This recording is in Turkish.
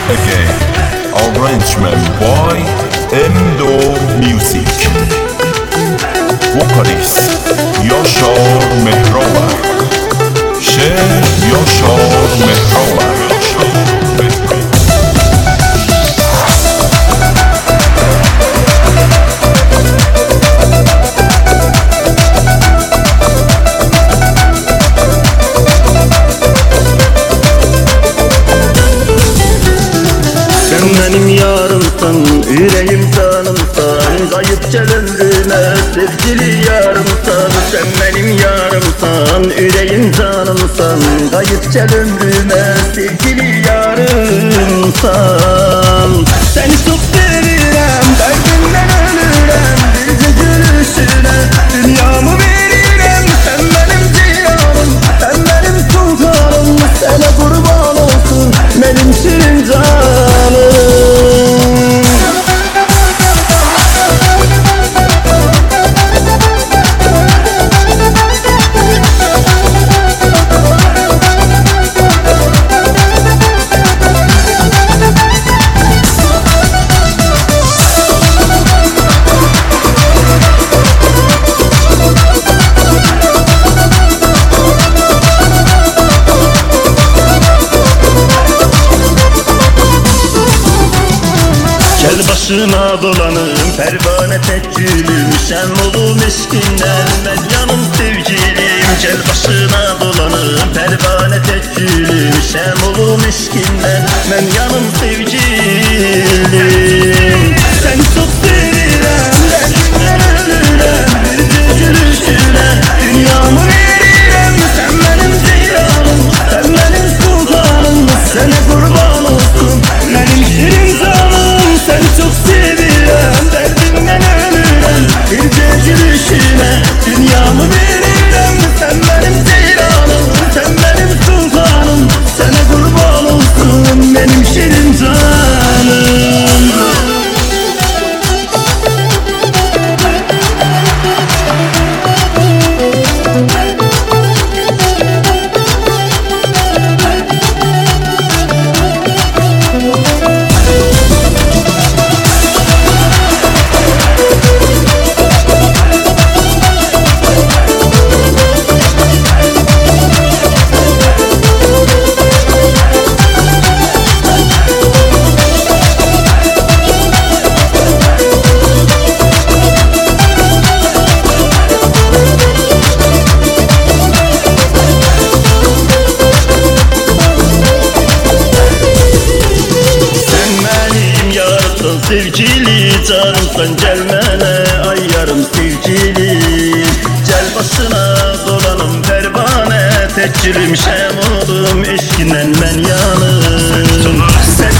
again. Arrangement by Endo Music. Vocalist Yaşar Mehrabar. Şer Yaşar Mehrabar. Benim yarımsın, yüreğim canımsın, kayıpça ömrüme sevgili yarımsın. Sen benim yarımsın, yüreğim canımsın, kayıpça ömrüme sevgili yarımsın. Seni çok seviyorum, derdimden ölürüm, bir gülüşüne dünyamı veririm. Sen benim cihanım, sen benim sultanım, sana kurban olsun benim şirin canım. Gel başına dolanım, pervane tek gülüm, şen olu miskinden ben yanım sevgilim. Gel başına dolanım, pervane tek gülüm, şen olu miskinden ben yanım sevgilim. Seni çok seviyorum, derdimden ölürüm, bir gülüşüne dünyamı veririm. Sen benim ceylanım, sen benim sultanım, sana kurban olsun benim şirin canım. Seni çok seviyorum, derdimden ölürüm, bir gülüşüne dünyamı veririm. Sen benim ceylanım, sen benim sultanım, sana kurban olsun benim şirin canım. Sevgili canımsan gelmene ayyarım sevgilim. Gel başına dolanım pervane tek gülüm, şem oldum eşkinden ben yanım. Sen